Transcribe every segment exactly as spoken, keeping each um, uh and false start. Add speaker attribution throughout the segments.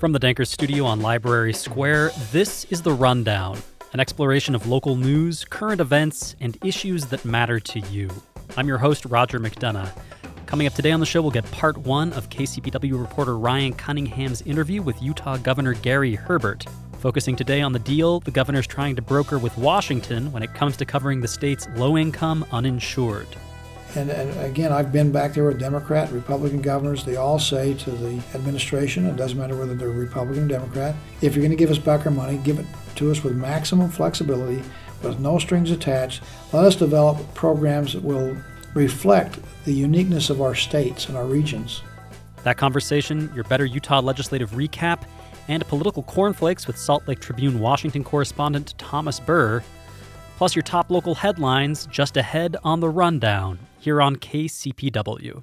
Speaker 1: From the Dankers studio on Library Square, this is The Rundown, an exploration of local news, current events, and issues that matter to you. I'm your host, Roger McDonough. Coming up today on the show, we'll get part one of K C P W reporter Ryan Cunningham's interview with Utah Governor Gary Herbert, focusing today on the deal the governor's trying to broker with Washington when it comes to covering the state's low-income uninsured.
Speaker 2: And, and again, I've been back there with Democrat, Republican governors. They all say to the administration, it doesn't matter whether they're Republican or Democrat, if you're going to give us back our money, give it to us with maximum flexibility, with no strings attached. Let us develop programs that will reflect the uniqueness of our states and our regions.
Speaker 1: That conversation, your Better Utah legislative recap, and political cornflakes with Salt Lake Tribune Washington correspondent Thomas Burr, plus your top local headlines just ahead on The Rundown here on K C P W.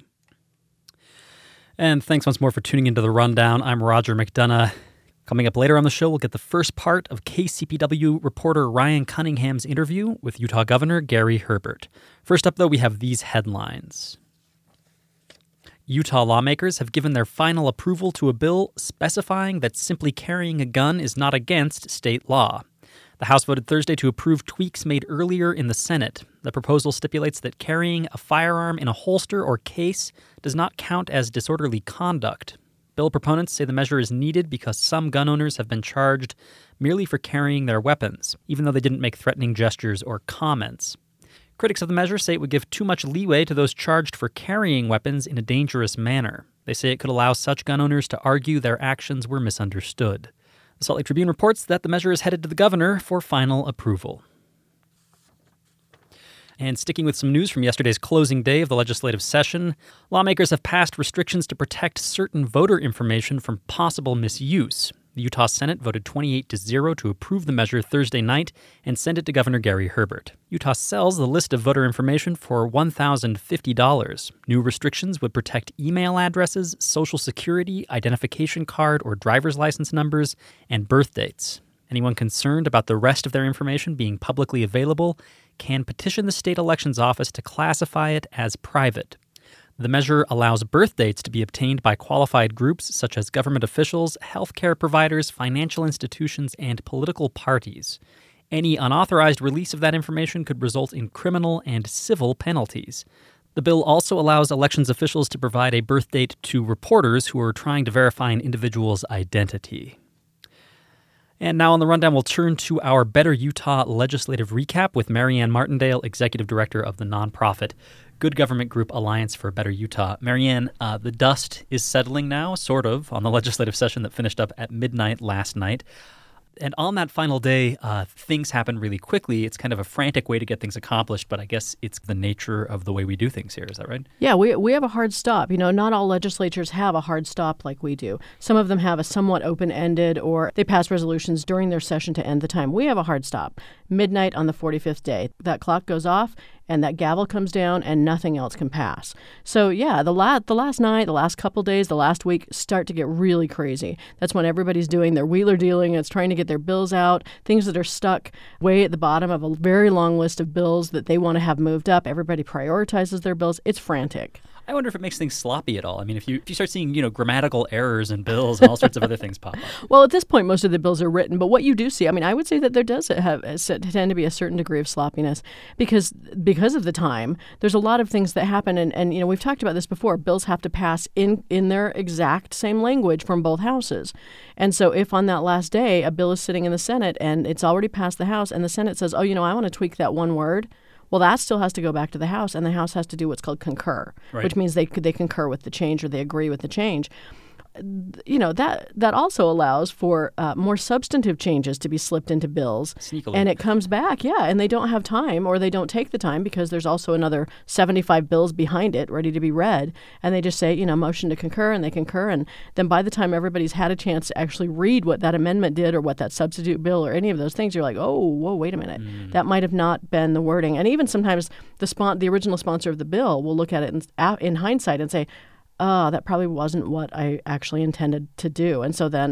Speaker 1: And thanks once more for tuning into The Rundown. I'm Roger McDonough. Coming up later on the show, we'll get the first part of K C P W reporter Ryan Cunningham's interview with Utah Governor Gary Herbert. First up, though, we have these headlines. Utah lawmakers have given their final approval to a bill specifying that simply carrying a gun is not against state law. The House voted Thursday to approve tweaks made earlier in the Senate. The proposal stipulates that carrying a firearm in a holster or case does not count as disorderly conduct. Bill proponents say the measure is needed because some gun owners have been charged merely for carrying their weapons, even though they didn't make threatening gestures or comments. Critics of the measure say it would give too much leeway to those charged for carrying weapons in a dangerous manner. They say it could allow such gun owners to argue their actions were misunderstood. The Salt Lake Tribune reports that the measure is headed to the governor for final approval. And sticking with some news from yesterday's closing day of the legislative session, lawmakers have passed restrictions to protect certain voter information from possible misuse. The Utah Senate voted twenty-eight to zero to approve the measure Thursday night and send it to Governor Gary Herbert. Utah sells the list of voter information for one thousand fifty dollars. New restrictions would protect email addresses, social security, identification card or driver's license numbers, and birth dates. Anyone concerned about the rest of their information being publicly available can petition the state elections office to classify it as private. The measure allows birth dates to be obtained by qualified groups such as government officials, healthcare providers, financial institutions, and political parties. Any unauthorized release of that information could result in criminal and civil penalties. The bill also allows elections officials to provide a birth date to reporters who are trying to verify an individual's identity. And now on The Rundown, we'll turn to our Better Utah legislative recap with Marianne Martindale, Executive Director of the nonprofit Good Government Group Alliance for Better Utah. Marianne, uh, the dust is settling now, sort of, on the legislative session that finished up at midnight last night. And on that final day, uh, things happen really quickly. It's kind of a frantic way to get things accomplished, but I guess it's the nature of the way we do things here. Is that right?
Speaker 3: Yeah, we we have a hard stop. You know, not all legislatures have a hard stop like we do. Some of them have a somewhat open-ended, or they pass resolutions during their session to end the time. We have a hard stop. Midnight on the forty-fifth day. That clock goes off, and that gavel comes down, and nothing else can pass. So, yeah, the, la- the last night, the last couple days, the last week start to get really crazy. That's when everybody's doing their wheeler dealing. It's trying to get their bills out, things that are stuck way at the bottom of a very long list of bills that they want to have moved up. Everybody prioritizes their bills. It's frantic.
Speaker 1: I wonder if it makes things sloppy at all. I mean, if you if you start seeing, you know, grammatical errors in bills and all sorts of other things pop up.
Speaker 3: Well, at this point, most of the bills are written. But what you do see, I mean, I would say that there does have tend to be a certain degree of sloppiness because because of the time. There's a lot of things that happen. And, and you know, we've talked about this before. Bills have to pass in, in their exact same language from both houses. And so if on that last day a bill is sitting in the Senate and it's already passed the House and the Senate says, oh, you know, I want to tweak that one word, well, that still has to go back to the House, and the House has to do what's called concur, right, which means they they concur with the change or they agree with the change. You know, that that also allows for uh, more substantive changes to be slipped into bills.
Speaker 1: Sneakily.
Speaker 3: And it comes back, yeah, and they don't have time or they don't take the time because there's also another seventy-five bills behind it ready to be read. And they just say, you know, motion to concur, and they concur. And then by the time everybody's had a chance to actually read what that amendment did or what that substitute bill or any of those things, you're like, oh, whoa, wait a minute. Mm. That might have not been the wording. And even sometimes the spon- the original sponsor of the bill will look at it in, in hindsight and say, oh, that probably wasn't what I actually intended to do. And so then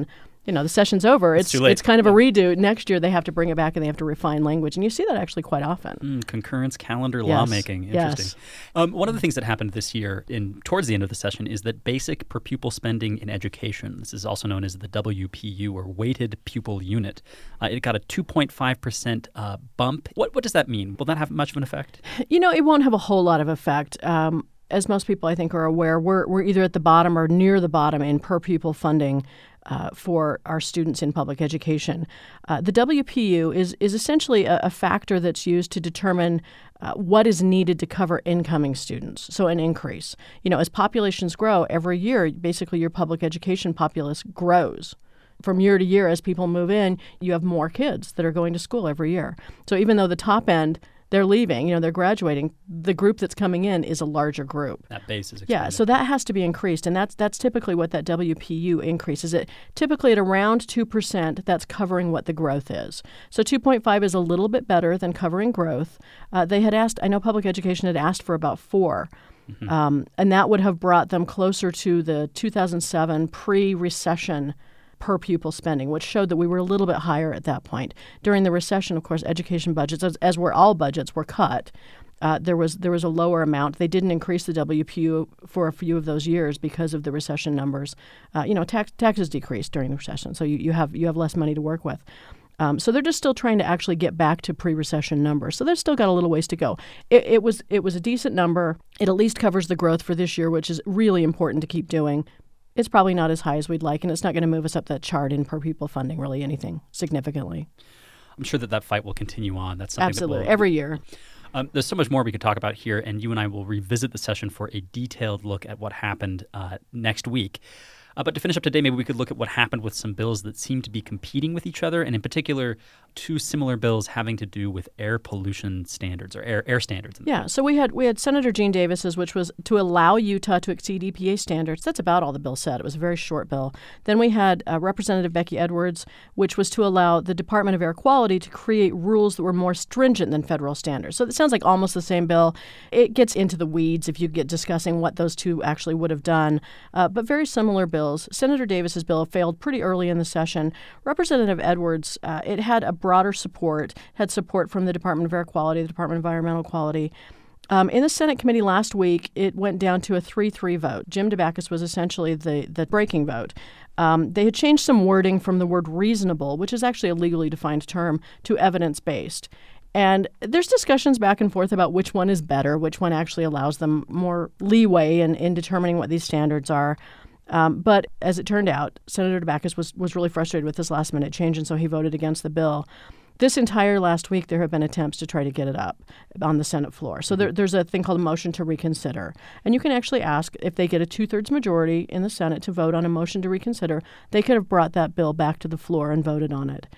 Speaker 3: you know, the session's over.
Speaker 1: It's
Speaker 3: It's
Speaker 1: too late.
Speaker 3: it's kind of
Speaker 1: Yeah.
Speaker 3: a redo. Next year they have to bring it back and they have to refine language, and you see that actually quite often.
Speaker 1: Mm, concurrence calendar
Speaker 3: Yes.
Speaker 1: lawmaking. Interesting.
Speaker 3: Yes.
Speaker 1: Um, one of the things that happened this year, in towards the end of the session, is that basic per pupil spending in education, this is also known as the W P U, or weighted pupil unit, uh, it got a two point five percent uh, bump. What what does that mean? Will that have much of an effect?
Speaker 3: You know, it won't have a whole lot of effect. Um, as most people, I think, are aware, we're we're either at the bottom or near the bottom in per pupil funding uh, for our students in public education. Uh, the W P U is is essentially a, a factor that's used to determine uh, what is needed to cover incoming students. So an increase. You know, as populations grow every year, basically your public education populace grows. From year to year, as people move in, you have more kids that are going to school every year. So even though the top end, they're leaving, you know, they're graduating, the group that's coming in is a larger group.
Speaker 1: That base is expanding.
Speaker 3: Yeah, so that has to be increased, and that's that's typically what that W P U increases. It typically at around two percent, that's covering what the growth is. So two point five is a little bit better than covering growth. Uh, they had asked, I know public education had asked for about four, mm-hmm. um, and that would have brought them closer to the two thousand seven pre-recession per pupil spending, which showed that we were a little bit higher at that point. During the recession, of course, education budgets, as, as were all budgets, were cut. Uh, there was there was a lower amount. They didn't increase the W P U for a few of those years because of the recession numbers. Uh, you know, tax, taxes decreased during the recession, so you, you have you have less money to work with. Um, so they're just still trying to actually get back to pre-recession numbers. So they've still got a little ways to go. It, it was it was a decent number. It at least covers the growth for this year, which is really important to keep doing. It's probably not as high as we'd like, and it's not going to move us up that chart in per pupil funding really anything significantly.
Speaker 1: I'm sure that that fight will continue on. That's something
Speaker 3: Absolutely,
Speaker 1: that will,
Speaker 3: every year.
Speaker 1: Um, there's so much more we could talk about here, and you and I will revisit the session for a detailed look at what happened uh, next week. Uh, but to finish up today, maybe we could look at what happened with some bills that seem to be competing with each other, and in particular, two similar bills having to do with air pollution standards or air air standards.
Speaker 3: Yeah, so we had we had Senator Gene Davis's, which was to allow Utah to exceed E P A standards. That's about all the bill said. It was a very short bill. Then we had uh, Representative Becky Edwards, which was to allow the Department of Air Quality to create rules that were more stringent than federal standards. So it sounds like almost the same bill. It gets into the weeds if you get discussing what those two actually would have done, uh, but very similar bills. Senator Davis's bill failed pretty early in the session. Representative Edwards, uh, it had a broader support, had support from the Department of Air Quality, the Department of Environmental Quality. Um, in the Senate committee last week, it went down to a three three vote. Jim Dabakis was essentially the, the breaking vote. Um, they had changed some wording from the word reasonable, which is actually a legally defined term, to evidence-based. And there's discussions back and forth about which one is better, which one actually allows them more leeway in, in determining what these standards are. Um, but as it turned out, Senator Dabakis was, was really frustrated with this last-minute change, and so he voted against the bill. This entire last week, there have been attempts to try to get it up on the Senate floor. So there, there's a thing called a motion to reconsider. And you can actually ask if they get a two-thirds majority in the Senate to vote on a motion to reconsider, they could have brought that bill back to the floor and voted on it.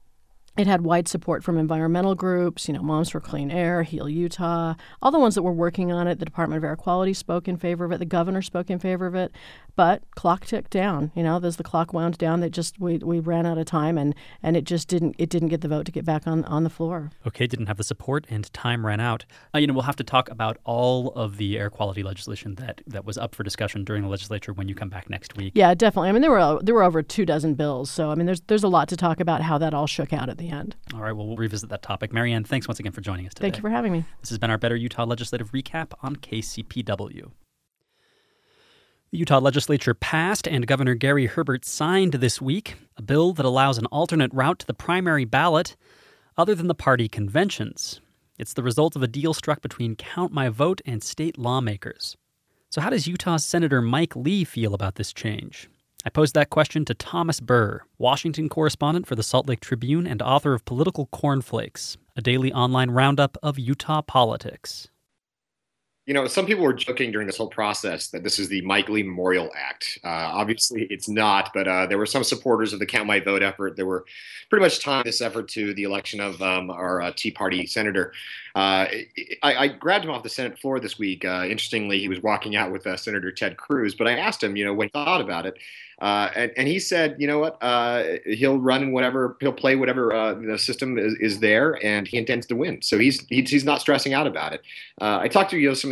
Speaker 3: It had wide support from environmental groups, you know, Moms for Clean Air, Heal Utah, all the ones that were working on it. The Department of Air Quality spoke in favor of it. The governor spoke in favor of it. But clock ticked down. You know, as the clock wound down, that just we we ran out of time, and, and it just didn't it didn't get the vote to get back on, on the floor.
Speaker 1: Okay, didn't have the support, and time ran out. Uh, you know, we'll have to talk about all of the air quality legislation that, that was up for discussion during the legislature when you come back next week.
Speaker 3: Yeah, definitely. I mean, there were there were over two dozen bills, so I mean, there's there's a lot to talk about how that all shook out at the end.
Speaker 1: All right, well, we'll revisit that topic. Marianne, thanks once again for joining us today.
Speaker 3: Thank you for having me.
Speaker 1: This has been our Better Utah Legislative Recap on K C P W. The Utah legislature passed and Governor Gary Herbert signed this week a bill that allows an alternate route to the primary ballot other than the party conventions. It's the result of a deal struck between Count My Vote and state lawmakers. So how does Utah's Senator Mike Lee feel about this change? I posed that question to Thomas Burr, Washington correspondent for the Salt Lake Tribune and author of Political Cornflakes, a daily online roundup of Utah politics.
Speaker 4: You know, some people were joking during this whole process that this is the Mike Lee Memorial Act. Uh, obviously, it's not, but uh, there were some supporters of the Count My Vote effort that were pretty much tying this effort to the election of um, our uh, Tea Party senator. Uh, I, I grabbed him off the Senate floor this week. Uh, interestingly, he was walking out with uh, Senator Ted Cruz, but I asked him, you know, what he thought about it. Uh, and, and he said, you know what, uh, he'll run whatever, he'll play whatever uh, the system is, is there, and he intends to win. So he's he's, he's not stressing out about it. Uh, I talked to you know some of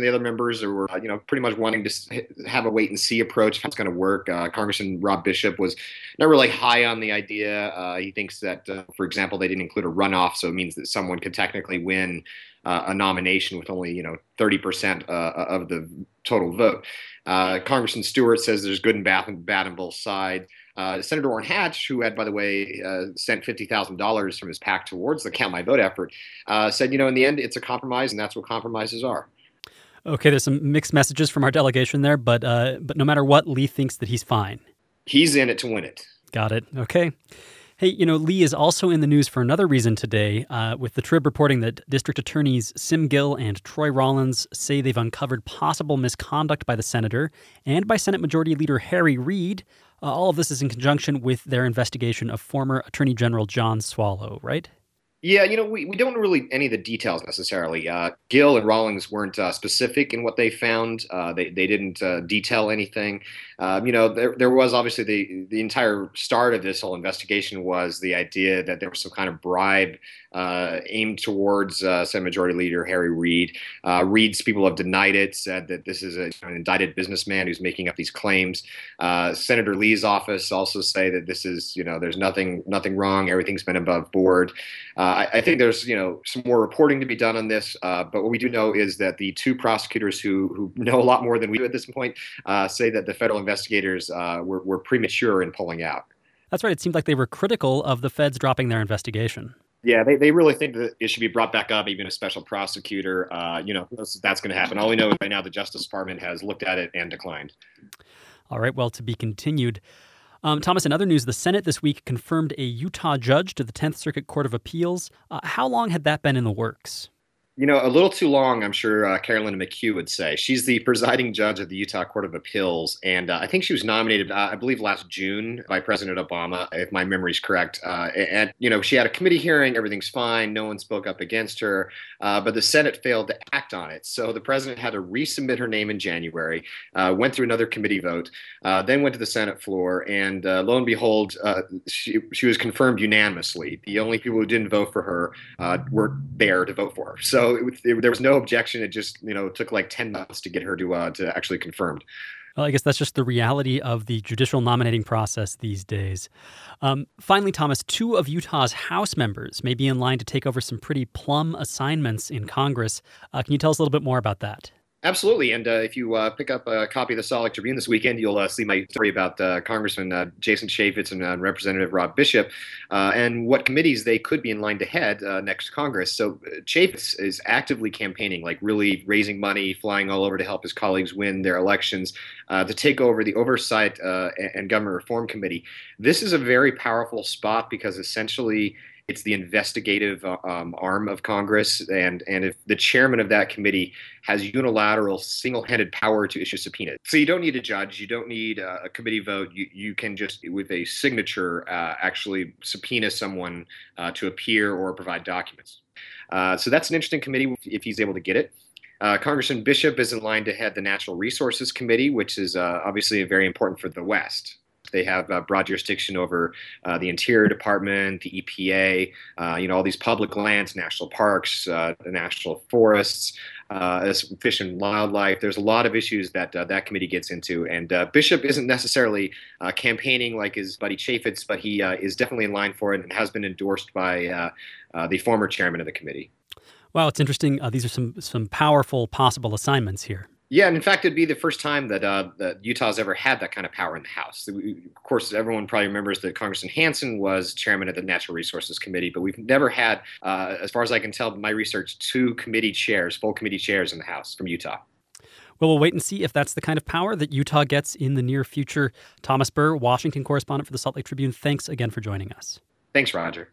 Speaker 4: of the other members were, you know, pretty much wanting to have a wait and see approach, how it's going to work. Uh, Congressman Rob Bishop was not really high on the idea. Uh, he thinks that, uh, for example, they didn't include a runoff, so it means that someone could technically win uh, a nomination with only, you know, thirty percent uh, of the total vote. Uh, Congressman Stewart says there's good and bad, and bad on both sides. Uh, Senator Orrin Hatch, who had, by the way, uh, sent fifty thousand dollars from his PAC towards the Count My Vote effort, uh, said, you know, in the end, it's a compromise, and that's what compromises are.
Speaker 1: Okay, there's some mixed messages from our delegation there, but uh, but no matter what, Lee thinks that he's fine.
Speaker 4: He's in it to win it.
Speaker 1: Got it. Okay. Hey, you know, Lee is also in the news for another reason today, uh, with the Trib reporting that District Attorneys Sim Gill and Troy Rollins say they've uncovered possible misconduct by the senator and by Senate Majority Leader Harry Reid. Uh, all of this is in conjunction with their investigation of former Attorney General John Swallow, right?
Speaker 4: Yeah, you know, we, we don't really any of the details necessarily. Uh, Gill and Rawlings weren't uh, specific in what they found. Uh, they they didn't uh, detail anything. Um, you know, there there was obviously the the entire start of this whole investigation was the idea that there was some kind of bribe uh, aimed towards uh, Senate Majority Leader Harry Reid. Uh, Reid's people have denied it, said that this is a, an indicted businessman who's making up these claims. Uh, Senator Lee's office also say that this is, you know, there's nothing nothing wrong. Everything's been above board. Uh, I, I think there's, you know, some more reporting to be done on this. Uh, but what we do know is that the two prosecutors who who know a lot more than we do at this point uh, say that the federal investigators uh, were, were premature in pulling out.
Speaker 1: That's right. It seemed like they were critical of the feds dropping their investigation.
Speaker 4: Yeah, they, they really think that it should be brought back up, even a special prosecutor. Uh, you know, that's, that's going to happen. All we know is right now the Justice Department has looked at it and declined.
Speaker 1: All right. Well, to be continued. Um, Thomas, in other news, the Senate this week confirmed a Utah judge to the tenth Circuit Court of Appeals. Uh, how long had that been in the works?
Speaker 4: You know, a little too long, I'm sure uh, Carolyn McHugh would say. She's the presiding judge of the Utah Court of Appeals, and uh, I think she was nominated, uh, I believe, last June by President Obama, if my memory's correct. Uh, and, you know, she had a committee hearing, everything's fine, no one spoke up against her, uh, but the Senate failed to act on it. So the president had to resubmit her name in January, uh, went through another committee vote, uh, then went to the Senate floor, and uh, lo and behold, uh, she, she was confirmed unanimously. The only people who didn't vote for her uh, were there to vote for her. So So it, it, there was no objection. It just, you know, took like ten months to get her to uh, to actually confirmed.
Speaker 1: Well, I guess that's just the reality of the judicial nominating process these days. Um, finally, Thomas, two of Utah's House members may be in line to take over some pretty plum assignments in Congress. Uh, can you tell us a little bit more about that?
Speaker 4: Absolutely. And uh, if you uh, pick up a copy of the Salt Lake Tribune this weekend, you'll uh, see my story about uh, Congressman uh, Jason Chaffetz and uh, Representative Rob Bishop uh, and what committees they could be in line to head uh, next Congress. So uh, Chaffetz is actively campaigning, like really raising money, flying all over to help his colleagues win their elections, uh, to take over the Oversight uh, and Government Reform Committee. This is a very powerful spot because essentially it's the investigative um, arm of Congress, and and if the chairman of that committee has unilateral, single-handed power to issue subpoenas. So you don't need a judge, you don't need a, a committee vote. You you can just, with a signature, uh, actually subpoena someone uh, to appear or provide documents. Uh, so that's an interesting committee if he's able to get it. Uh, Congressman Bishop is in line to head the Natural Resources Committee, which is uh, obviously very important for the West. They have uh, broad jurisdiction over uh, the Interior Department, the E P A, uh, you know, all these public lands, national parks, uh, the national forests, uh, fish and wildlife. There's a lot of issues that uh, that committee gets into. And uh, Bishop isn't necessarily uh, campaigning like his buddy Chaffetz, but he uh, is definitely in line for it and has been endorsed by uh, uh, the former chairman of the committee.
Speaker 1: Wow, it's interesting. Uh, these are some some powerful possible assignments here.
Speaker 4: Yeah, and in fact, it'd be the first time that, uh, that Utah's ever had that kind of power in the House. Of course, everyone probably remembers that Congressman Hansen was chairman of the Natural Resources Committee, but we've never had, uh, as far as I can tell, my research, two committee chairs, full committee chairs in the House from Utah.
Speaker 1: Well, we'll wait and see if that's the kind of power that Utah gets in the near future. Thomas Burr, Washington correspondent for the Salt Lake Tribune, thanks again for joining us.
Speaker 4: Thanks, Roger.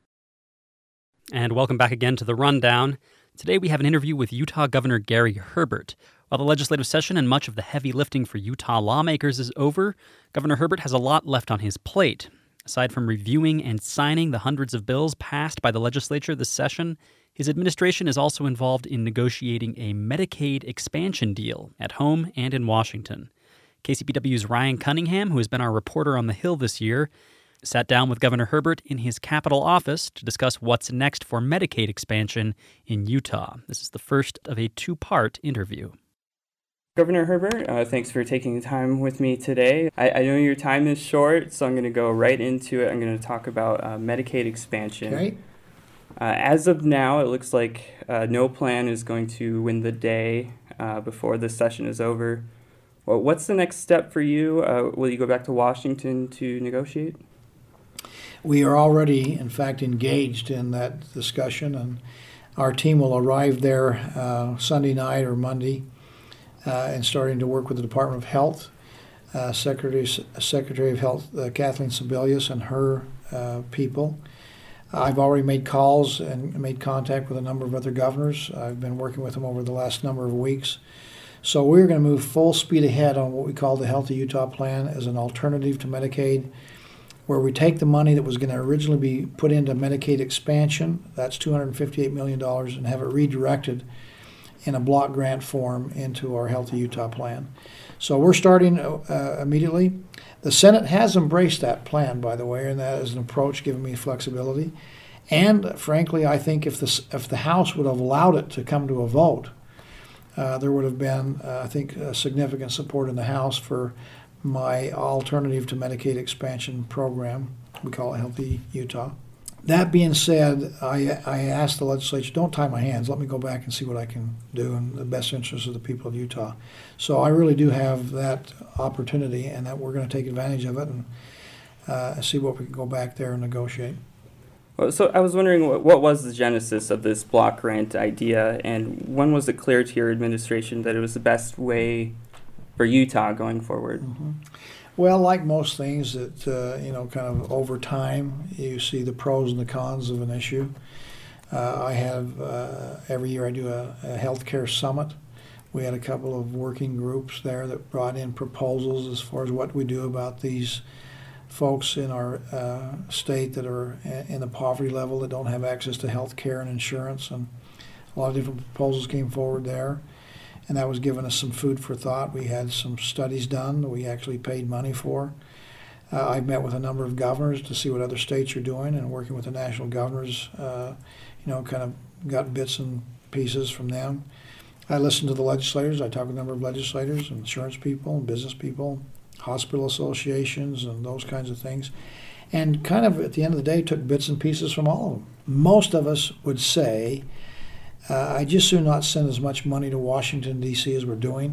Speaker 1: And welcome back again to The Rundown. Today we have an interview with Utah Governor Gary Herbert. While the legislative session and much of the heavy lifting for Utah lawmakers is over, Governor Herbert has a lot left on his plate. Aside from reviewing and signing the hundreds of bills passed by the legislature this session, his administration is also involved in negotiating a Medicaid expansion deal at home and in Washington. K C P W's Ryan Cunningham, who has been our reporter on the Hill this year, sat down with Governor Herbert in his Capitol office to discuss what's next for Medicaid expansion in Utah. This is the first of a two-part interview.
Speaker 5: Governor Herbert, uh, thanks for taking the time with me today. I, I know your time is short, so I'm going to go right into it. I'm going to talk about uh, Medicaid expansion.
Speaker 2: Okay.
Speaker 5: Uh, as of now, it looks like uh, no plan is going to win the day uh, before this session is over. Well, what's the next step for you? Uh, will you go back to Washington to negotiate?
Speaker 2: We are already, in fact, engaged in that discussion, and our team will arrive there uh, Sunday night or Monday uh, and starting to work with the Department of Health. Uh, Secretary, Secretary of Health uh, Kathleen Sebelius and her uh, people. I've already made calls and made contact with a number of other governors. I've been working with them over the last number of weeks. So we're going to move full speed ahead on what we call the Healthy Utah Plan as an alternative to Medicaid, where we take the money that was going to originally be put into Medicaid expansion, that's two hundred fifty-eight million dollars, and have it redirected in a block grant form into our Healthy Utah Plan. So we're starting uh, immediately. The Senate has embraced that plan, by the way, and that is an approach giving me flexibility. And frankly, I think if the, if the House would have allowed it to come to a vote, uh, there would have been, uh, I think, uh, significant support in the House for my alternative to Medicaid expansion program. We call it Healthy Utah. That being said, I, I asked the legislature, don't tie my hands. Let me go back and see what I can do in the best interest of the people of Utah. So I really do have that opportunity, and that we're going to take advantage of it and uh, see what we can go back there and negotiate.
Speaker 5: Well, so I was wondering, what, what was the genesis of this block grant idea, and when was it clear to your administration that it was the best way for Utah going forward?
Speaker 2: Mm-hmm. Well, like most things that, uh, you know, kind of over time, you see the pros and the cons of an issue. Uh, I have, uh, every year I do a, a healthcare summit. We had a couple of working groups there that brought in proposals as far as what we do about these folks in our uh, state that are in the poverty level that don't have access to health care and insurance. And a lot of different proposals came forward there. And that was giving us some food for thought. We had some studies done that we actually paid money for. Uh, I've met with a number of governors to see what other states are doing, and working with the national governors, uh, you know, kind of got bits and pieces from them. I listened to the legislators. I talked with a number of legislators, insurance people, and business people, hospital associations, and those kinds of things. And kind of at the end of the day, took bits and pieces from all of them. Most of us would say, Uh, I just do not send as much money to Washington, D C as we're doing.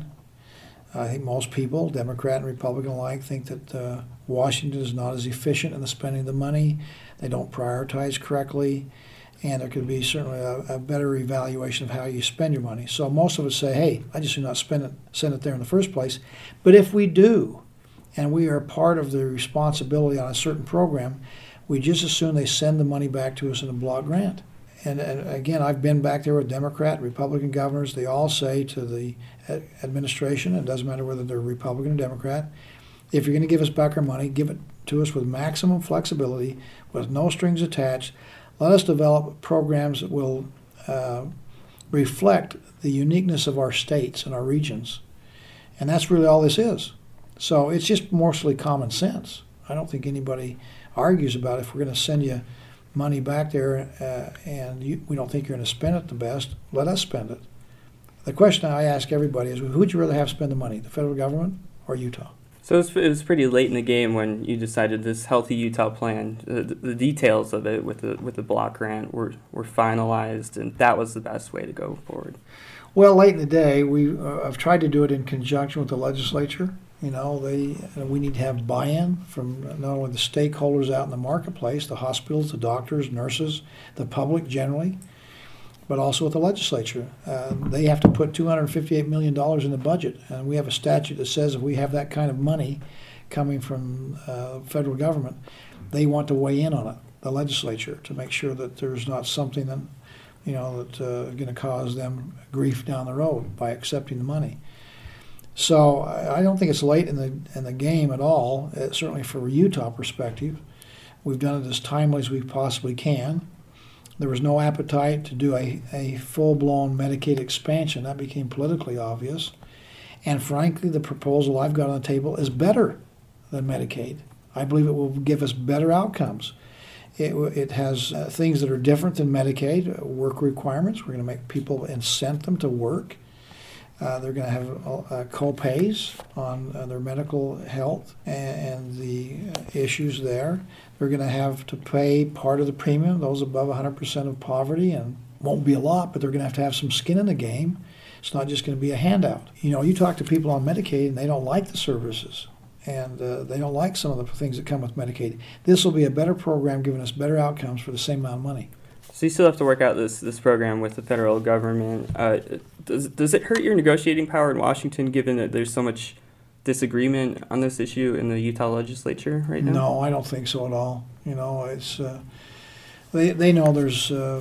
Speaker 2: I think most people, Democrat and Republican alike, think that uh, Washington is not as efficient in the spending of the money. They don't prioritize correctly, and there could be certainly a, a better evaluation of how you spend your money. So most of us say, hey, I just do not spend it, send it there in the first place. But if we do, and we are part of the responsibility on a certain program, we just as soon they send the money back to us in a block grant. And, and again, I've been back there with Democrat, Republican governors. They all say to the administration, it doesn't matter whether they're Republican or Democrat, if you're going to give us back our money, give it to us with maximum flexibility, with no strings attached. Let us develop programs that will uh, reflect the uniqueness of our states and our regions. And that's really all this is. So it's just mostly common sense. I don't think anybody argues about if we're going to send you money back there uh, and you, we don't think you're going to spend it the best, let us spend it. The question I ask everybody is, who would you rather have spend the money, the federal government or Utah?
Speaker 5: So it was, it was pretty late in the game when you decided this Healthy Utah Plan. The, the details of it with the with the block grant were, were finalized, and that was the best way to go forward.
Speaker 2: Well, late in the day, we uh, I've tried to do it in conjunction with the legislature. You know, they we need to have buy-in from not only the stakeholders out in the marketplace, the hospitals, the doctors, nurses, the public generally, but also with the legislature. Uh, they have to put two hundred fifty-eight million dollars in the budget, and we have a statute that says if we have that kind of money coming from uh, federal government, they want to weigh in on it, the legislature, to make sure that there's not something that, you know, that's uh, going to cause them grief down the road by accepting the money. So I don't think it's late in the in the game at all, uh, certainly from a Utah perspective. We've done it as timely as we possibly can. There was no appetite to do a, a full-blown Medicaid expansion. That became politically obvious. And frankly, the proposal I've got on the table is better than Medicaid. I believe it will give us better outcomes. It, it has uh, things that are different than Medicaid, uh, work requirements. We're going to make people incent them to work. Uh, they're going to have uh, co-pays on uh, their medical health and, and the uh, issues there. They're going to have to pay part of the premium, those above one hundred percent of poverty, and won't be a lot, but they're going to have to have some skin in the game. It's not just going to be a handout. You know, you talk to people on Medicaid and they don't like the services, and uh, they don't like some of the things that come with Medicaid. This will be a better program giving us better outcomes for the same amount of money.
Speaker 5: So you still have to work out this, this program with the federal government. Uh, does, does it hurt your negotiating power in Washington, given that there's so much disagreement on this issue in the Utah legislature right now?
Speaker 2: No, I don't think so at all. You know, it's uh, they, they know there's uh,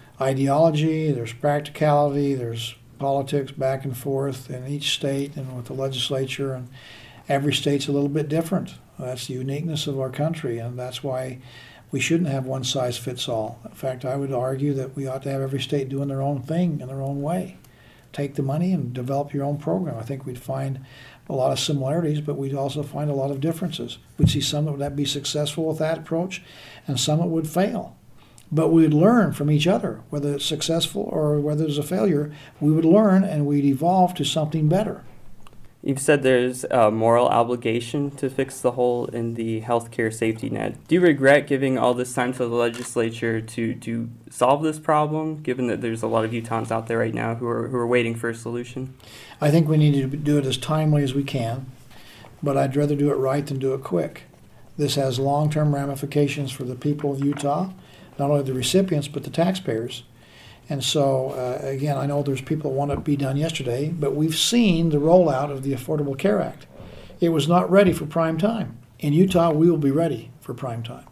Speaker 2: ideology, there's practicality, there's politics back and forth in each state and with the legislature, and every state's a little bit different. That's the uniqueness of our country, and that's why we shouldn't have one size fits all. In fact, I would argue that we ought to have every state doing their own thing in their own way. Take the money and develop your own program. I think we'd find a lot of similarities, but we'd also find a lot of differences. We'd see some that would be successful with that approach and some that would fail. But we'd learn from each other, whether it's successful or whether it's a failure. We would learn and we'd evolve to something better.
Speaker 5: You've said there's a moral obligation to fix the hole in the healthcare safety net. Do you regret giving all this time to the legislature to, to solve this problem, given that there's a lot of Utahns out there right now who are who are waiting for a solution?
Speaker 2: I think we need to do it as timely as we can, but I'd rather do it right than do it quick. This has long-term ramifications for the people of Utah, not only the recipients, but the taxpayers. And so, uh, again, I know there's people that want it to be done yesterday, but we've seen the rollout of the Affordable Care Act. It was not ready for prime time. In Utah, we will be ready for prime time.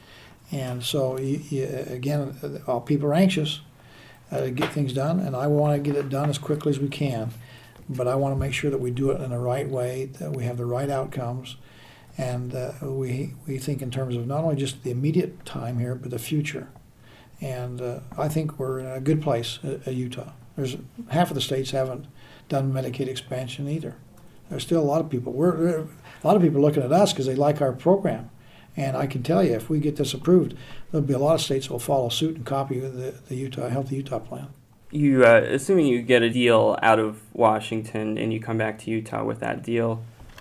Speaker 2: And so, you, you, again, uh, people are anxious uh, to get things done, and I want to get it done as quickly as we can. But I want to make sure that we do it in the right way, that we have the right outcomes, and uh, we, we think in terms of not only just the immediate time here, but the future. And uh, I think we're in a good place at, at Utah. There's half of the states haven't done Medicaid expansion either. There's still a lot of people. We're a lot of people are looking at us because they like our program. And I can tell you, if we get this approved, there'll be a lot of states that will follow suit and copy the, the Utah Healthy Utah plan.
Speaker 5: You, uh, assuming you get a deal out of Washington and you come back to Utah with that deal,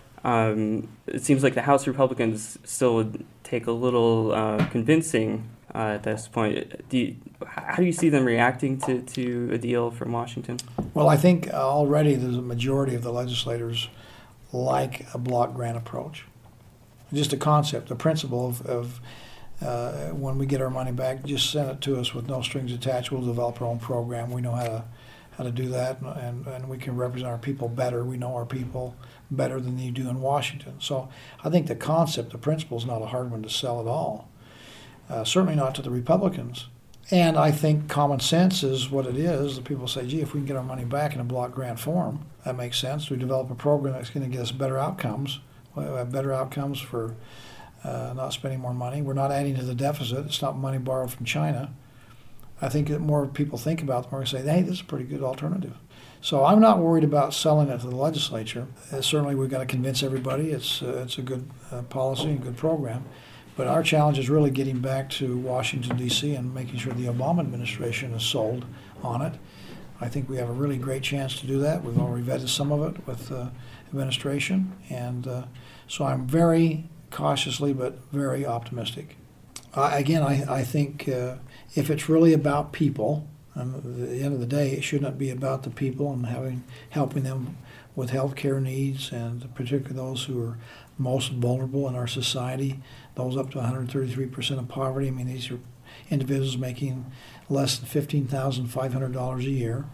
Speaker 5: um, it seems like the House Republicans still would take a little uh, convincing. Uh, at this point, do you, how do you see them reacting to, to a deal from Washington?
Speaker 2: Well, I think already there's a majority of the legislators like a block grant approach. Just a concept, a principle of, of uh, when we get our money back, just send it to us with no strings attached. We'll develop our own program. We know how to how to do that, and, and we can represent our people better. We know our people better than you do in Washington. So I think the concept, the principle is not a hard one to sell at all. Uh, certainly not to the Republicans. And I think common sense is what it is. The people say, gee, if we can get our money back in a block grant form, that makes sense. We develop a program that's going to get us better outcomes. We have better outcomes for uh, not spending more money. We're not adding to the deficit. It's not money borrowed from China. I think that more people think about it, the more they say, hey, this is a pretty good alternative. So I'm not worried about selling it to the legislature. Uh, certainly we've got to convince everybody it's, uh, it's a good uh, policy and good program. But our challenge is really getting back to Washington, D C and making sure the Obama administration is sold on it. I think we have a really great chance to do that. We've already vetted some of it with the administration. And uh, so I'm very cautiously but very optimistic. Uh, again, I, I think uh, if it's really about people, and at the end of the day, it should not be about the people and having helping them with health care needs, and particularly those who are most vulnerable in our society, those up to one hundred thirty-three percent of poverty. I mean, these are individuals making less than fifteen thousand five hundred dollars a year.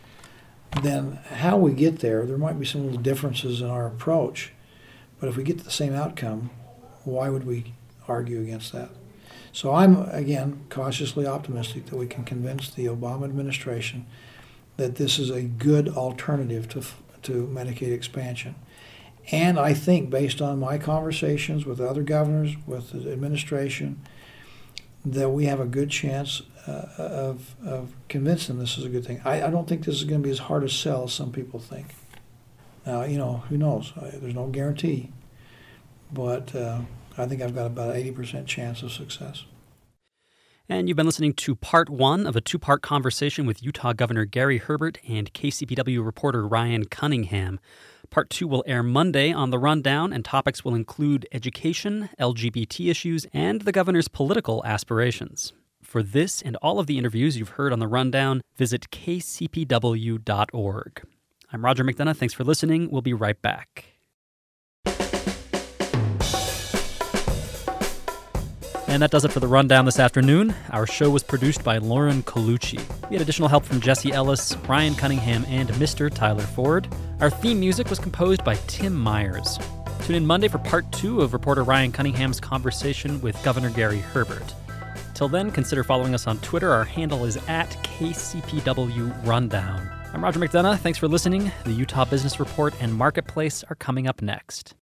Speaker 2: Then how we get there, there might be some little differences in our approach, but if we get to the same outcome, why would we argue against that? So I'm, again, cautiously optimistic that we can convince the Obama administration that this is a good alternative to to Medicaid expansion. And I think, based on my conversations with other governors, with the administration, that we have a good chance uh, of, of convincing them this is a good thing. I, I don't think this is going to be as hard to sell as some people think. Now, you know, who knows? There's no guarantee. But uh, I think I've got about an eighty percent chance of success.
Speaker 1: And you've been listening to part one of a two-part conversation with Utah Governor Gary Herbert and K C P W reporter Ryan Cunningham. Part two will air Monday on The Rundown, and topics will include education, L G B T issues, and the governor's political aspirations. For this and all of the interviews you've heard on The Rundown, visit k c p w dot org. I'm Roger McDonough. Thanks for listening. We'll be right back. And that does it for The Rundown this afternoon. Our show was produced by Lauren Colucci. We had additional help from Jesse Ellis, Ryan Cunningham, and Mister Tyler Ford. Our theme music was composed by Tim Myers. Tune in Monday for part two of reporter Ryan Cunningham's conversation with Governor Gary Herbert. Till then, consider following us on Twitter. Our handle is at K C P W Rundown. I'm Roger McDonough. Thanks for listening. The Utah Business Report and Marketplace are coming up next.